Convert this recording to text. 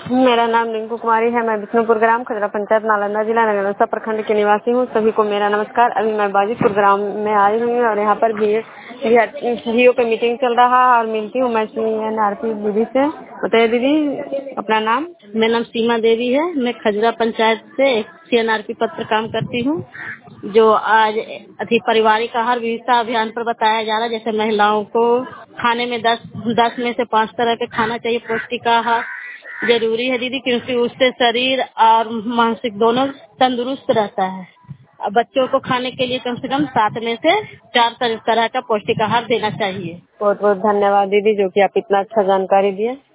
मेरा नाम रिंकू कुमारी है। मैं विष्णुपुर ग्राम खजरा पंचायत नालंदा जिला नगरसा प्रखंड की निवासी हूँ। सभी को मेरा नमस्कार। अभी मैं बाजीपुर ग्राम में आई हुई हूँ और यहाँ पर भीओ पे मीटिंग चल रहा है और मिलती हूँ मैं CNRP दीदी से। बताइए दीदी अपना नाम। मेरा नाम सीमा देवी है। मैं खजरा पंचायत से CNRP पद पर काम करती हूँ। जो आज पारिवारिक आहार विविधता अभियान पर बताया जा रहा है, जैसे महिलाओं को खाने में 10 में से 5 तरह के खाना चाहिए। पौष्टिक आहार जरूरी है दीदी, क्योंकि उससे शरीर और मानसिक दोनों तंदुरुस्त रहता है। अब बच्चों को खाने के लिए कम से कम 7 में से 4 तरह का पौष्टिक आहार देना चाहिए। बहुत बहुत धन्यवाद दीदी, जो कि आप इतना अच्छा जानकारी दिए।